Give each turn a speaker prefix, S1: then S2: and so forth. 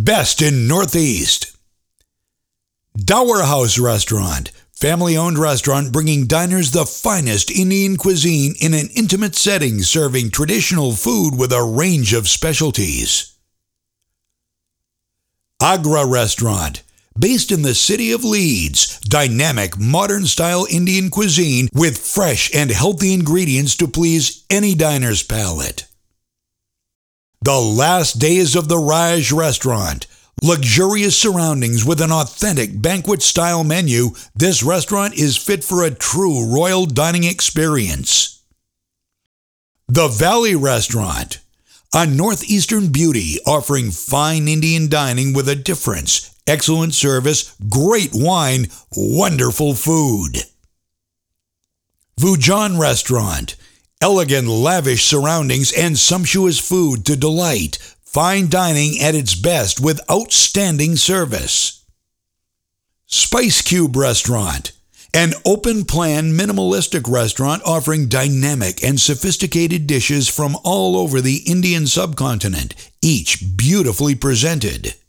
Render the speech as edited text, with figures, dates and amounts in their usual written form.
S1: best in Northeast. Dower House Restaurant, family-owned restaurant bringing diners the finest Indian cuisine in an intimate setting, serving traditional food with a range of specialties. Agra Restaurant, based in the city of Leeds, dynamic modern-style Indian cuisine with fresh and healthy ingredients to please any diner's palate. The Last Days of the Raj Restaurant, luxurious surroundings with an authentic banquet-style menu, this restaurant is fit for a true royal dining experience. The Valley Restaurant, a northeastern beauty offering fine Indian dining with a difference, excellent service, great wine, wonderful food. Vujan Restaurant, elegant, lavish surroundings and sumptuous food to delight. Fine dining at its best with outstanding service. Spice Cube Restaurant, an open-plan, minimalistic restaurant offering dynamic and sophisticated dishes from all over the Indian subcontinent, each beautifully presented.